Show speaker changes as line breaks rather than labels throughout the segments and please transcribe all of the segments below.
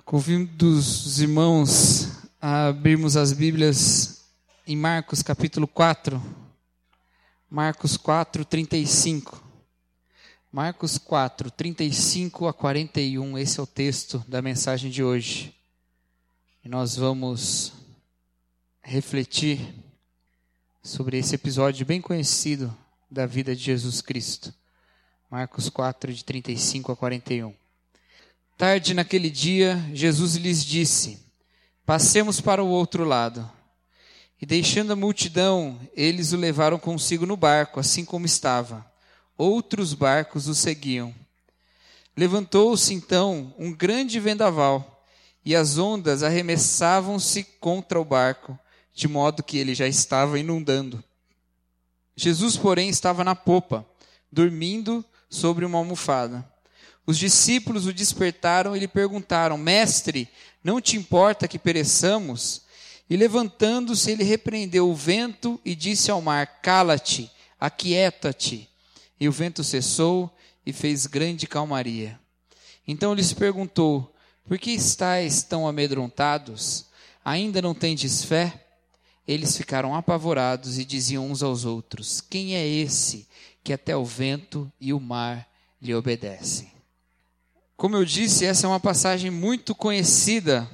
Convido os irmãos a abrirmos as Bíblias em Marcos capítulo 4. Marcos 4, 35. Marcos 4, 35 a 41, esse é o texto da mensagem de hoje. E nós vamos refletir sobre esse episódio bem conhecido da vida de Jesus Cristo. Marcos 4, de 35 a 41. Tarde naquele dia, Jesus lhes disse: passemos para o outro lado. E deixando a multidão, eles o levaram consigo no barco, assim como estava. Outros barcos o seguiam. Levantou-se então um grande vendaval, e as ondas arremessavam-se contra o barco, de modo que ele já estava inundando. Jesus, porém, estava na popa, dormindo sobre uma almofada. Os discípulos o despertaram e lhe perguntaram: Mestre, não te importa que pereçamos? E levantando-se, ele repreendeu o vento e disse ao mar: Cala-te, aquieta-te. E o vento cessou e fez grande calmaria. Então lhes perguntou: Por que estáis tão amedrontados? Ainda não tendes fé? Eles ficaram apavorados e diziam uns aos outros: Quem é esse que até o vento e o mar lhe obedecem? Como eu disse, essa é uma passagem muito conhecida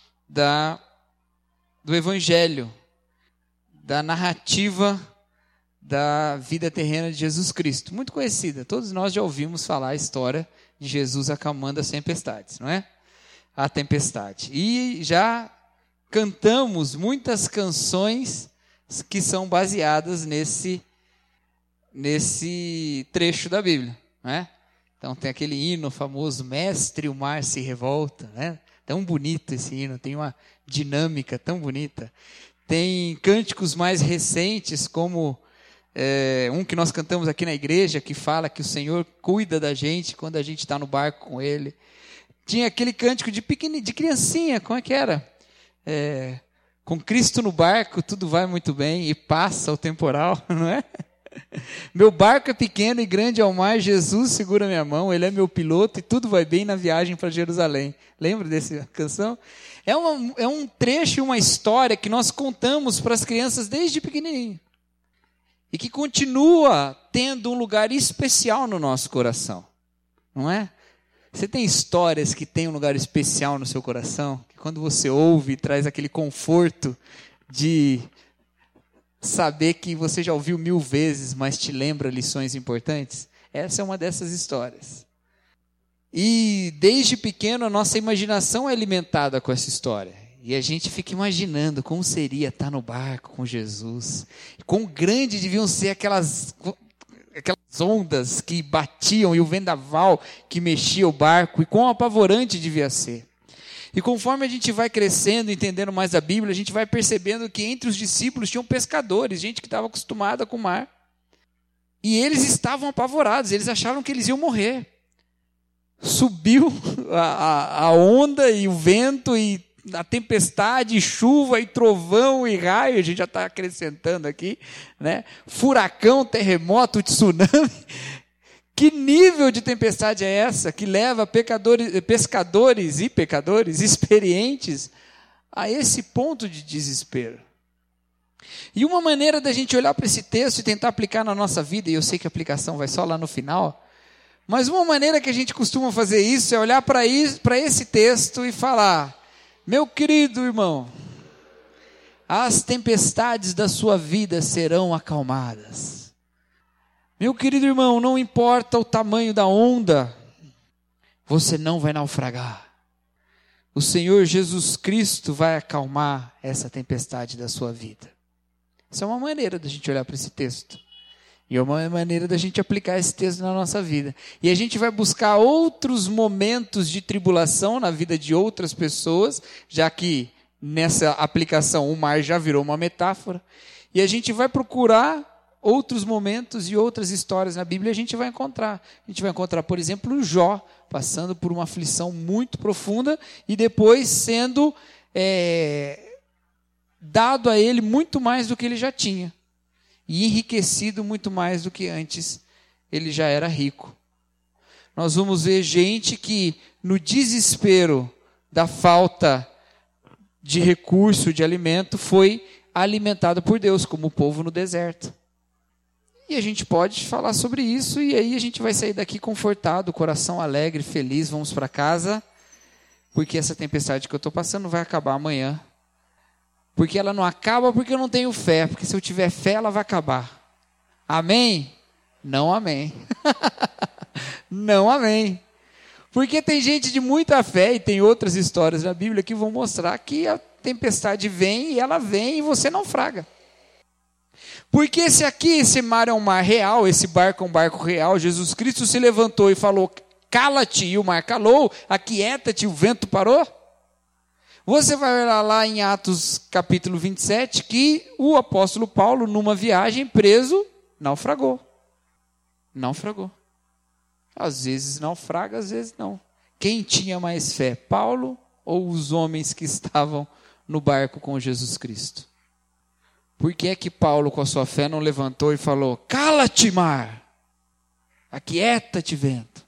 do Evangelho, da narrativa da vida terrena de Jesus Cristo. Muito conhecida, todos nós já ouvimos falar a história de Jesus acalmando as tempestades, não é? A tempestade. E já cantamos muitas canções que são baseadas nesse trecho da Bíblia, não é? Então tem aquele hino famoso, Mestre, o mar se revolta, né? Tão bonito esse hino, tem uma dinâmica tão bonita. Tem cânticos mais recentes, como um que nós cantamos aqui na igreja, que fala que o Senhor cuida da gente quando a gente está no barco com Ele. Tinha aquele cântico de criancinha, como é que era? Com Cristo no barco, tudo vai muito bem e passa o temporal, não é? Meu barco é pequeno e grande ao mar, Jesus segura minha mão, Ele é meu piloto e tudo vai bem na viagem para Jerusalém. Lembra dessa canção? É um trecho, uma história que nós contamos para as crianças desde pequenininho. E que continua tendo um lugar especial no nosso coração. Não é? Você tem histórias que têm um lugar especial no seu coração? Que quando você ouve, traz aquele conforto de saber que você já ouviu 1000 vezes, mas te lembra lições importantes? Essa é uma dessas histórias. E desde pequeno a nossa imaginação é alimentada com essa história. E a gente fica imaginando como seria estar no barco com Jesus. Quão grande deviam ser aquelas ondas que batiam e o vendaval que mexia o barco. E quão apavorante devia ser. E conforme a gente vai crescendo, entendendo mais a Bíblia, a gente vai percebendo que entre os discípulos tinham pescadores, gente que estava acostumada com o mar. E eles estavam apavorados, eles acharam que eles iam morrer. Subiu a onda e o vento e a tempestade, chuva e trovão e raio, a gente já está acrescentando aqui, né? Furacão, terremoto, tsunami. Que nível de tempestade é essa que leva pescadores e pecadores experientes a esse ponto de desespero? E uma maneira da gente olhar para esse texto e tentar aplicar na nossa vida, e eu sei que a aplicação vai só lá no final, mas uma maneira que a gente costuma fazer isso é olhar para esse texto e falar: meu querido irmão, as tempestades da sua vida serão acalmadas. Meu querido irmão, não importa o tamanho da onda, você não vai naufragar. O Senhor Jesus Cristo vai acalmar essa tempestade da sua vida. Essa é uma maneira da gente olhar para esse texto. E é uma maneira da gente aplicar esse texto na nossa vida. E a gente vai buscar outros momentos de tribulação na vida de outras pessoas, já que nessa aplicação o mar já virou uma metáfora. E a gente vai procurar outros momentos e outras histórias na Bíblia a gente vai encontrar. A gente vai encontrar, por exemplo, o Jó, passando por uma aflição muito profunda e depois sendo dado a ele muito mais do que ele já tinha. E enriquecido muito mais do que antes ele já era rico. Nós vamos ver gente que no desespero da falta de recurso, de alimento, foi alimentado por Deus, como o povo no deserto. E a gente pode falar sobre isso, e aí a gente vai sair daqui confortado, coração alegre, feliz, vamos para casa, porque essa tempestade que eu estou passando vai acabar amanhã. Porque ela não acaba porque eu não tenho fé, porque se eu tiver fé ela vai acabar. Amém? Não amém. Não amém. Porque tem gente de muita fé, e tem outras histórias na Bíblia que vão mostrar que a tempestade vem e você naufraga. Porque esse mar é um mar real, esse barco é um barco real. Jesus Cristo se levantou e falou, cala-te, e o mar calou, aquieta-te, o vento parou. Você vai olhar lá em Atos capítulo 27, que o apóstolo Paulo, numa viagem preso, naufragou. Naufragou. Às vezes naufraga, às vezes não. Quem tinha mais fé, Paulo ou os homens que estavam no barco com Jesus Cristo? Por que é que Paulo, com a sua fé, não levantou e falou, cala-te, mar, aquieta-te, vento?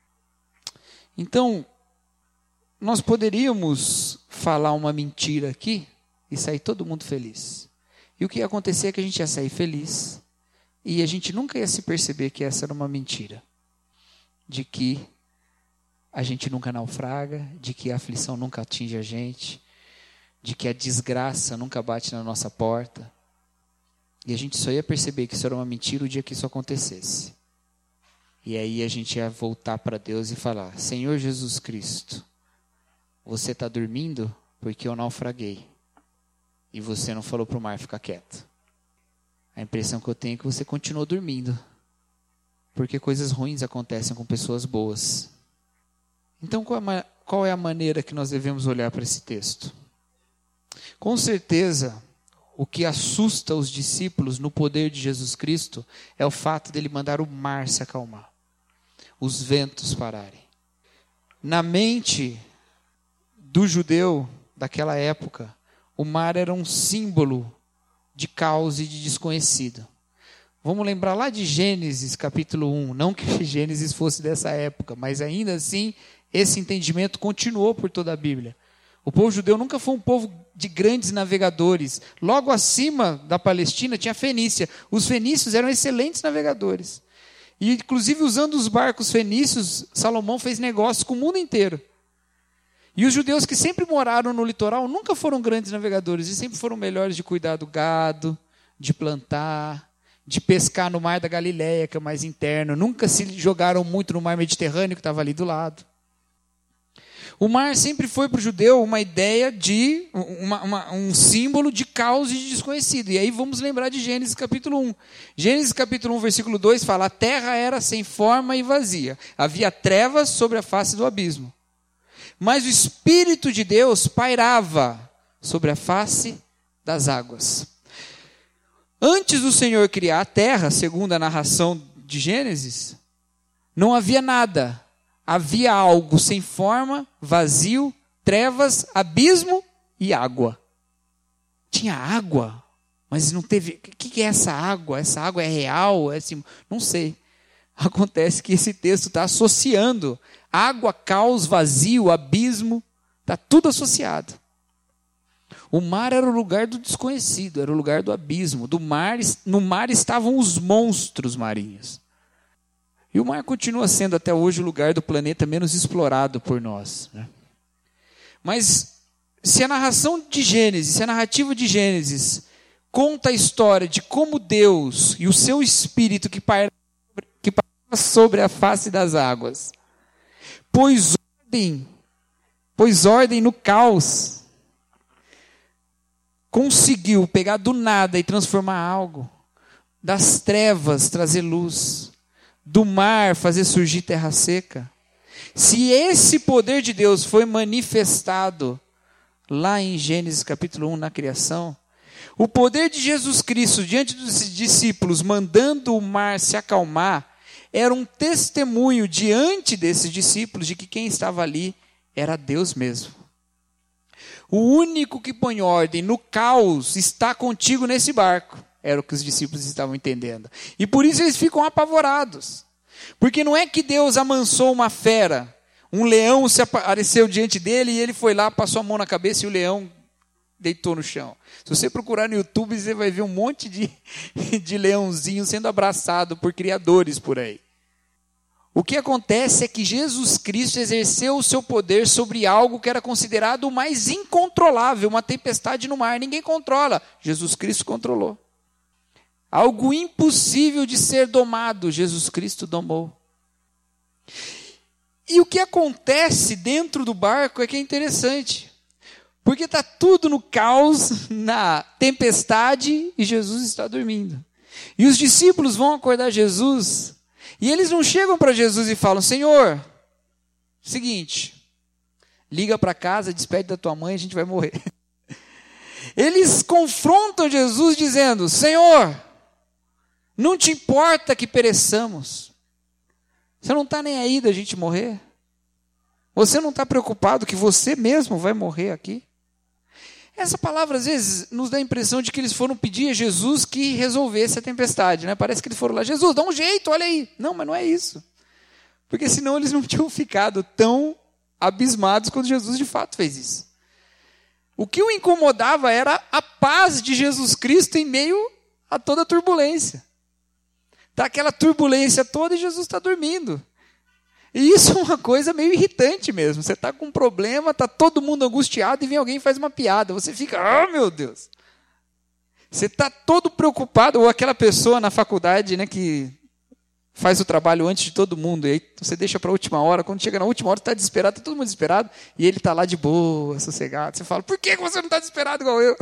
Então, nós poderíamos falar uma mentira aqui e sair todo mundo feliz. E o que ia acontecer é que a gente ia sair feliz e a gente nunca ia se perceber que essa era uma mentira. De que a gente nunca naufraga, de que a aflição nunca atinge a gente, de que a desgraça nunca bate na nossa porta. E a gente só ia perceber que isso era uma mentira o dia que isso acontecesse. E aí a gente ia voltar para Deus e falar, Senhor Jesus Cristo, você está dormindo porque eu naufraguei. E você não falou para o mar ficar quieto. A impressão que eu tenho é que você continuou dormindo. Porque coisas ruins acontecem com pessoas boas. Então qual é a maneira que nós devemos olhar para esse texto? Com certeza, o que assusta os discípulos no poder de Jesus Cristo é o fato dele mandar o mar se acalmar, os ventos pararem. Na mente do judeu daquela época, o mar era um símbolo de caos e de desconhecido. Vamos lembrar lá de Gênesis capítulo 1, não que Gênesis fosse dessa época, mas ainda assim esse entendimento continuou por toda a Bíblia. O povo judeu nunca foi um povo de grandes navegadores. Logo acima da Palestina tinha a Fenícia. Os fenícios eram excelentes navegadores. E inclusive usando os barcos fenícios, Salomão fez negócios com o mundo inteiro. E os judeus que sempre moraram no litoral nunca foram grandes navegadores. E sempre foram melhores de cuidar do gado, de plantar, de pescar no mar da Galileia, que é mais interno. Nunca se jogaram muito no mar Mediterrâneo, que estava ali do lado. O mar sempre foi para o judeu uma ideia de, um símbolo de caos e de desconhecido. E aí vamos lembrar de Gênesis capítulo 1. Gênesis capítulo 1, versículo 2 fala, a terra era sem forma e vazia. Havia trevas sobre a face do abismo. Mas o Espírito de Deus pairava sobre a face das águas. Antes do Senhor criar a terra, segundo a narração de Gênesis, não havia nada. Havia algo sem forma, vazio, trevas, abismo e água. Tinha água, mas não teve... O que é essa água? Essa água é real? Não sei. Acontece que esse texto está associando água, caos, vazio, abismo, está tudo associado. O mar era o lugar do desconhecido, era o lugar do abismo. No mar estavam os monstros marinhos. E o mar continua sendo até hoje o lugar do planeta menos explorado por nós, né? Mas se a narração de Gênesis, se a narrativa de Gênesis conta a história de como Deus e o seu Espírito que pairava sobre a face das águas pôs ordem no caos, conseguiu pegar do nada e transformar algo, das trevas trazer luz, do mar fazer surgir terra seca. Se esse poder de Deus foi manifestado lá em Gênesis capítulo 1 na criação, o poder de Jesus Cristo diante dos discípulos mandando o mar se acalmar era um testemunho diante desses discípulos de que quem estava ali era Deus mesmo. O único que põe ordem no caos está contigo nesse barco. Era o que os discípulos estavam entendendo. E por isso eles ficam apavorados. Porque não é que Deus amansou uma fera, Um leão se apareceu diante dele e ele foi lá, passou a mão na cabeça e o leão deitou no chão. Se você procurar no YouTube, você vai ver um monte de leãozinho sendo abraçado por criadores por aí. O que acontece é que Jesus Cristo exerceu o seu poder sobre algo que era considerado o mais incontrolável, uma tempestade no mar. Ninguém controla. Jesus Cristo controlou. Algo impossível de ser domado, Jesus Cristo domou. E o que acontece dentro do barco é que é interessante. Porque está tudo no caos, na tempestade, e Jesus está dormindo. E os discípulos vão acordar Jesus, e eles não chegam para Jesus e falam: Senhor, seguinte, liga para casa, despede da tua mãe, a gente vai morrer. Eles confrontam Jesus dizendo: Senhor, não te importa que pereçamos? Você não está nem aí da gente morrer? Você não está preocupado que você mesmo vai morrer aqui? Essa palavra, às vezes, nos dá a impressão de que eles foram pedir a Jesus que resolvesse a tempestade, né? Parece que eles foram lá: Jesus, dá um jeito, olha aí. Não, mas não é isso. Porque senão eles não tinham ficado tão abismados quando Jesus de fato fez isso. O que o incomodava era a paz de Jesus Cristo em meio a toda a turbulência. Está aquela turbulência toda e Jesus está dormindo. E isso é uma coisa meio irritante mesmo. Você está com um problema, está todo mundo angustiado e vem alguém e faz uma piada. Você fica: ah, meu Deus. Você está todo preocupado, ou aquela pessoa na faculdade, né, que faz o trabalho antes de todo mundo, e aí você deixa para a última hora. Quando chega na última hora, você está desesperado, está todo mundo desesperado, e ele está lá de boa, sossegado. Você fala: por que você não está desesperado igual eu?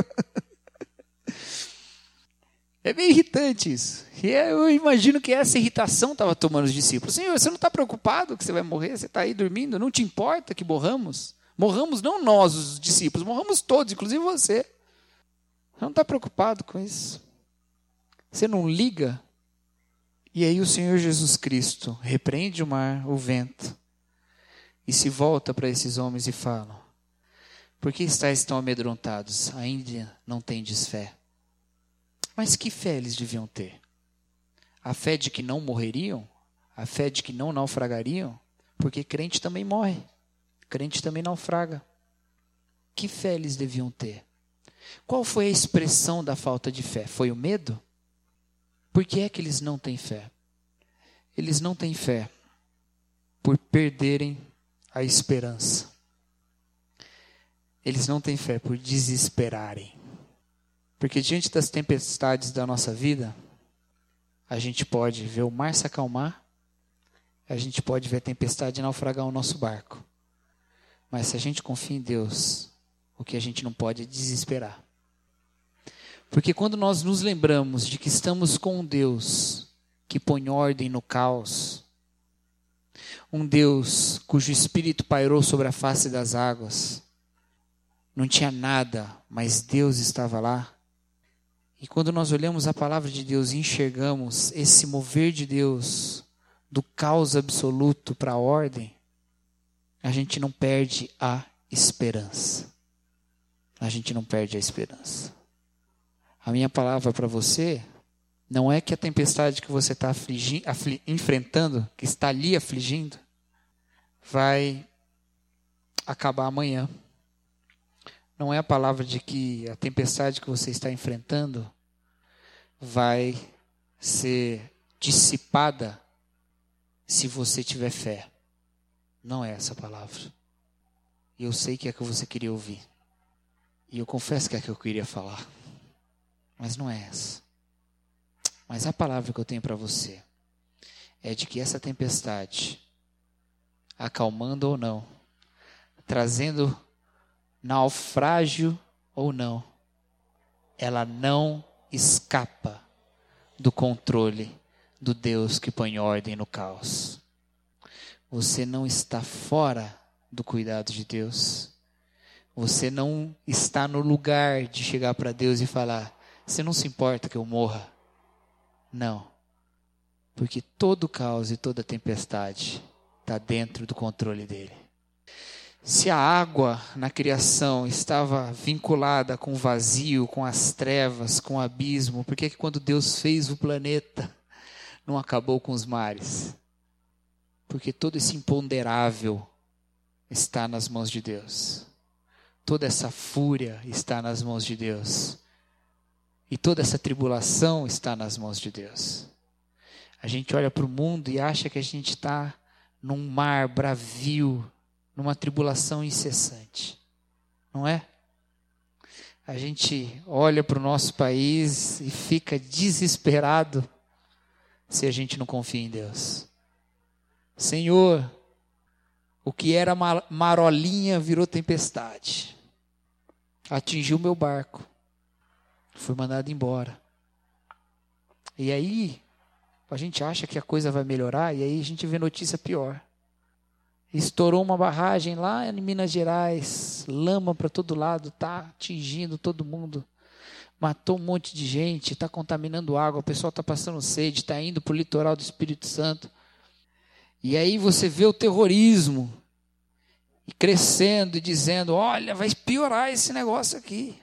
É meio irritante isso. E eu imagino que essa irritação estava tomando os discípulos. Senhor, você não está preocupado que você vai morrer? Você está aí dormindo? Não te importa que morramos? Morramos não nós, os discípulos, morramos todos, inclusive você. Você não está preocupado com isso? Você não liga? E aí o Senhor Jesus Cristo repreende o mar, o vento, e se volta para esses homens e fala: por que estáis tão amedrontados? Ainda não tendes fé. Mas que fé eles deviam ter? A fé de que não morreriam? A fé de que não naufragariam? Porque crente também morre. Crente também naufraga. Que fé eles deviam ter? Qual foi a expressão da falta de fé? Foi o medo? Por que é que eles não têm fé? Eles não têm fé por perderem a esperança. Eles não têm fé por desesperarem. Porque diante das tempestades da nossa vida, a gente pode ver o mar se acalmar, a gente pode ver a tempestade naufragar o nosso barco. Mas se a gente confia em Deus, o que a gente não pode é desesperar. Porque quando nós nos lembramos de que estamos com um Deus que põe ordem no caos, um Deus cujo Espírito pairou sobre a face das águas, não tinha nada, mas Deus estava lá. E quando nós olhamos a palavra de Deus e enxergamos esse mover de Deus do caos absoluto para a ordem, a gente não perde a esperança. A gente não perde a esperança. A minha palavra para você não é que a tempestade que você está enfrentando, que está ali afligindo, vai acabar amanhã. Não é a palavra de que a tempestade que você está enfrentando vai ser dissipada se você tiver fé. Não é essa a palavra. E eu sei que é que você queria ouvir. E eu confesso que é que eu queria falar. Mas não é essa. Mas a palavra que eu tenho para você é de que essa tempestade, acalmando ou não, trazendo naufrágio ou não, ela não escapa do controle do Deus que põe ordem no caos. Você não está fora do cuidado de Deus. Você não está no lugar de chegar para Deus e falar: você não se importa que eu morra? Não. Porque todo caos e toda tempestade está dentro do controle dele. Se a água na criação estava vinculada com o vazio, com as trevas, com o abismo, por que quando Deus fez o planeta não acabou com os mares? Porque todo esse imponderável está nas mãos de Deus. Toda essa fúria está nas mãos de Deus. E toda essa tribulação está nas mãos de Deus. A gente olha para o mundo e acha que a gente está num mar bravio, numa tribulação incessante. Não é? A gente olha para o nosso país e fica desesperado se a gente não confia em Deus. Senhor, o que era marolinha virou tempestade. Atingiu meu barco. Fui mandado embora. E aí, a gente acha que a coisa vai melhorar e aí a gente vê notícia pior. Estourou uma barragem lá em Minas Gerais, lama para todo lado, está atingindo todo mundo. Matou um monte de gente, está contaminando água, o pessoal está passando sede, está indo para o litoral do Espírito Santo. E aí você vê o terrorismo e crescendo e dizendo, olha, vai piorar esse negócio aqui.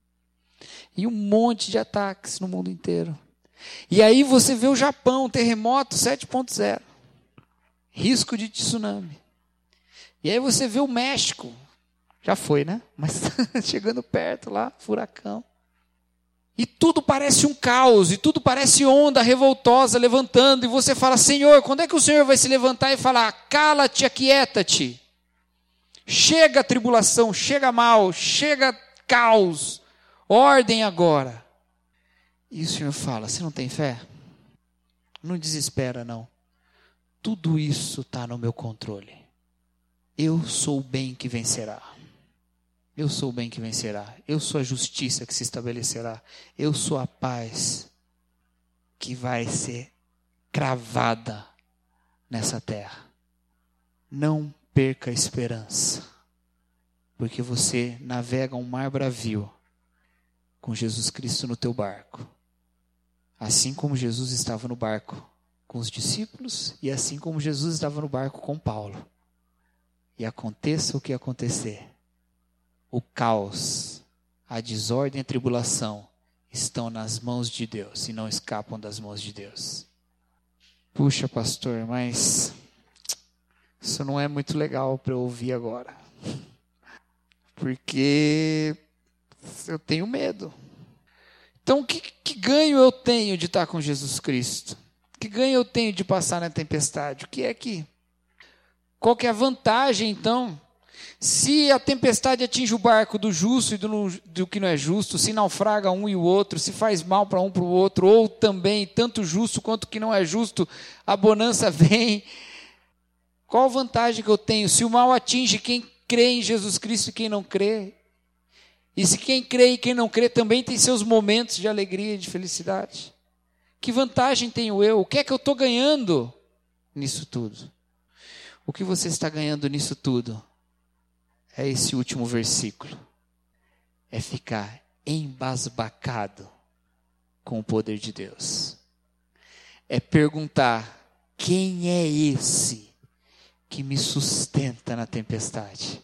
E um monte de ataques no mundo inteiro. E aí você vê o Japão, terremoto 7.0. Risco de tsunami. E aí você vê o México. Já foi, né? Mas chegando perto lá, furacão. E tudo parece um caos, e tudo parece onda revoltosa levantando. E você fala, Senhor, quando é que o Senhor vai se levantar e falar, cala-te, aquieta-te. Chega a tribulação, chega mal, chega caos. Ordem agora. E o Senhor fala, você não tem fé? Não desespera não. Tudo isso está no meu controle. Eu sou o bem que vencerá. Eu sou o bem que vencerá. Eu sou a justiça que se estabelecerá. Eu sou a paz que vai ser cravada nessa terra. Não perca a esperança. Porque você navega um mar bravio com Jesus Cristo no teu barco. Assim como Jesus estava no barco com os discípulos e assim como Jesus estava no barco com Paulo. E aconteça o que acontecer, o caos, a desordem e a tribulação estão nas mãos de Deus e não escapam das mãos de Deus. Puxa, pastor, mas isso não é muito legal para eu ouvir agora. Porque eu tenho medo. Então, que ganho eu tenho de estar com Jesus Cristo? Que ganho eu tenho de passar na tempestade? O que é que... Qual que é a vantagem, então? Se a tempestade atinge o barco do justo e do que não é justo, se naufraga um e o outro, se faz mal para um para o outro, ou também, tanto justo quanto que não é justo, a bonança vem. Qual a vantagem que eu tenho? Se o mal atinge quem crê em Jesus Cristo e quem não crê, e se quem crê e quem não crê também tem seus momentos de alegria e de felicidade, que vantagem tenho eu? O que é que eu estou ganhando nisso tudo? O que você está ganhando nisso tudo? É esse último versículo. É ficar embasbacado com o poder de Deus. É perguntar, quem é esse que me sustenta na tempestade?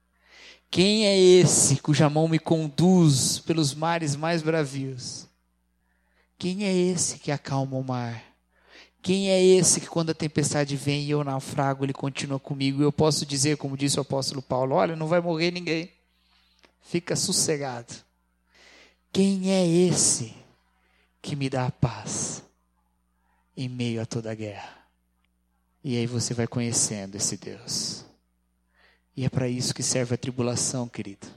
Quem é esse cuja mão me conduz pelos mares mais bravios? Quem é esse que acalma o mar? Quem é esse que quando a tempestade vem e eu naufrago, ele continua comigo? E eu posso dizer, como disse o apóstolo Paulo, olha, não vai morrer ninguém. Fica sossegado. Quem é esse que me dá a paz em meio a toda a guerra? E aí você vai conhecendo esse Deus. E é para isso que serve a tribulação, querido.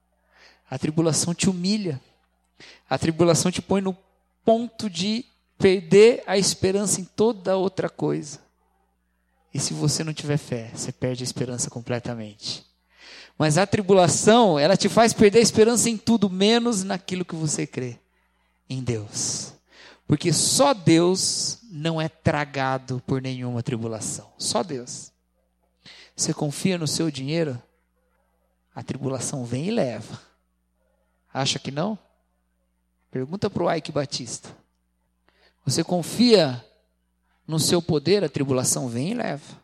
A tribulação te humilha. A tribulação te põe no ponto de perder a esperança em toda outra coisa. E se você não tiver fé, você perde a esperança completamente. Mas a tribulação, ela te faz perder a esperança em tudo, menos naquilo que você crê, em Deus. Porque só Deus não é tragado por nenhuma tribulação. Só Deus. Você confia no seu dinheiro? A tribulação vem e leva. Acha que não? Pergunta para o Ike Batista. Você confia no seu poder, a tribulação vem e leva.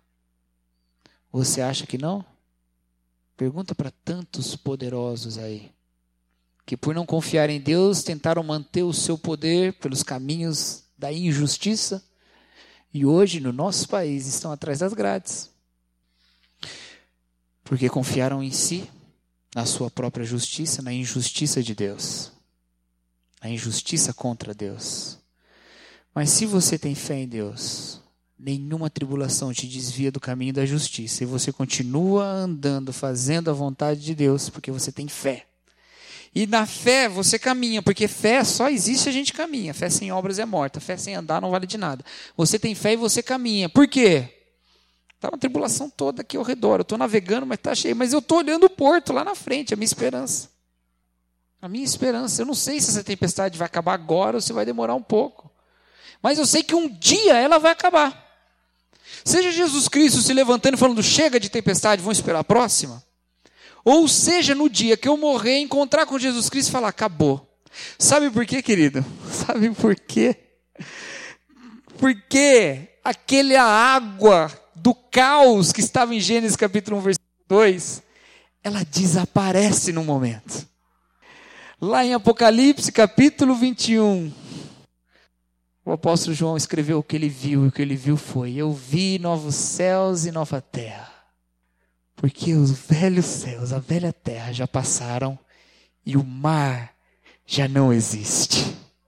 Você acha que não? Pergunta para tantos poderosos aí, que por não confiar em Deus, tentaram manter o seu poder pelos caminhos da injustiça, e hoje no nosso país estão atrás das grades. Porque confiaram em si, na sua própria justiça, na injustiça de Deus. A injustiça contra Deus. Mas se você tem fé em Deus, nenhuma tribulação te desvia do caminho da justiça. E você continua andando, fazendo a vontade de Deus, porque você tem fé. E na fé você caminha, porque fé só existe se a gente caminha. Fé sem obras é morta, fé sem andar não vale de nada. Você tem fé e você caminha. Por quê? Está uma tribulação toda aqui ao redor. Eu estou navegando, mas está cheio. Mas eu estou olhando o porto lá na frente, a minha esperança. A minha esperança. Eu não sei se essa tempestade vai acabar agora ou se vai demorar um pouco. Mas eu sei que um dia ela vai acabar. Seja Jesus Cristo se levantando e falando, chega de tempestade, vamos esperar a próxima. Ou seja, no dia que eu morrer, encontrar com Jesus Cristo e falar, acabou. Sabe por quê, querido? Sabe por quê? Porque aquela água do caos que estava em Gênesis capítulo 1, versículo 2, ela desaparece num momento. Lá em Apocalipse capítulo 21, o apóstolo João escreveu o que ele viu, e o que ele viu foi, eu vi novos céus e nova terra, porque os velhos céus, a velha terra já passaram, e o mar já não existe.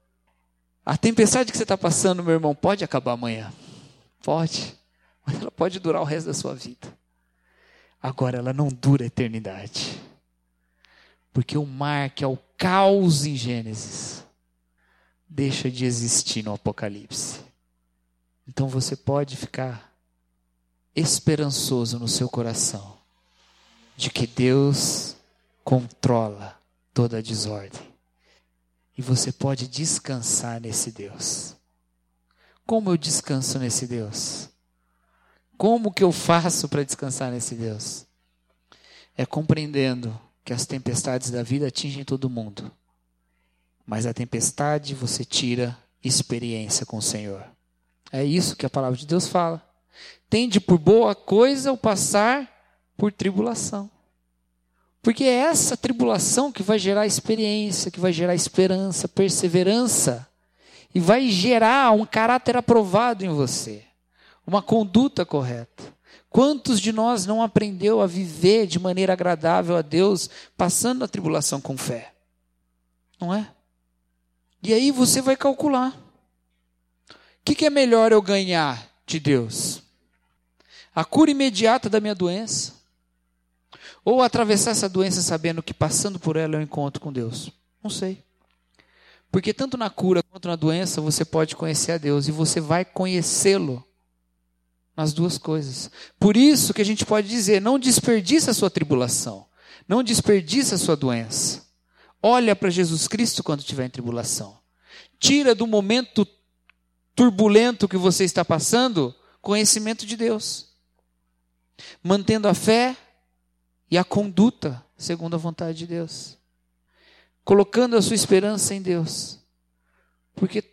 A tempestade que você está passando, meu irmão, pode acabar amanhã, pode, mas ela pode durar o resto da sua vida. Agora ela não dura a eternidade, porque o mar, que é o caos em Gênesis, deixa de existir no Apocalipse. Então você pode ficar esperançoso no seu coração de que Deus controla toda a desordem. E você pode descansar nesse Deus. Como eu descanso nesse Deus? Como que eu faço para descansar nesse Deus? É compreendendo que as tempestades da vida atingem todo mundo. Mas a tempestade você tira experiência com o Senhor. É isso que a palavra de Deus fala. Tende por boa coisa o passar por tribulação. Porque é essa tribulação que vai gerar experiência, que vai gerar esperança, perseverança. E vai gerar um caráter aprovado em você. Uma conduta correta. Quantos de nós não aprendeu a viver de maneira agradável a Deus, passando a tribulação com fé? Não é? E aí você vai calcular. O que é melhor eu ganhar de Deus? A cura imediata da minha doença? Ou atravessar essa doença sabendo que passando por ela eu encontro com Deus? Não sei. Porque tanto na cura quanto na doença você pode conhecer a Deus e você vai conhecê-lo nas duas coisas. Por isso que a gente pode dizer, não desperdice a sua tribulação, não desperdice a sua doença. Olha para Jesus Cristo quando estiver em tribulação. Tira do momento turbulento que você está passando, conhecimento de Deus. Mantendo a fé e a conduta segundo a vontade de Deus. Colocando a sua esperança em Deus. Porque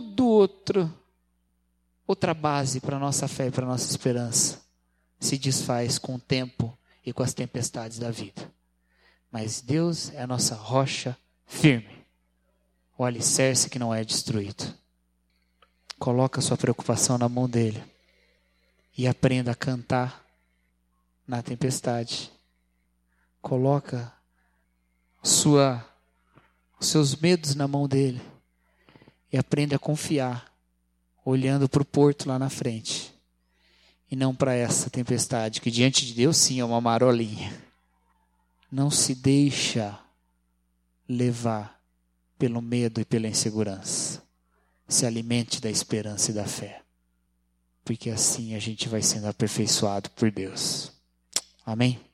outra base para a nossa fé e para a nossa esperança se desfaz com o tempo e com as tempestades da vida. Mas Deus é a nossa rocha firme, o alicerce que não é destruído. Coloca a sua preocupação na mão dele e aprenda a cantar na tempestade. Coloca os seus medos na mão dele e aprenda a confiar, olhando para o porto lá na frente e não para essa tempestade que diante de Deus sim é uma marolinha. Não se deixa levar pelo medo e pela insegurança. Se alimente da esperança e da fé. Porque assim a gente vai sendo aperfeiçoado por Deus. Amém?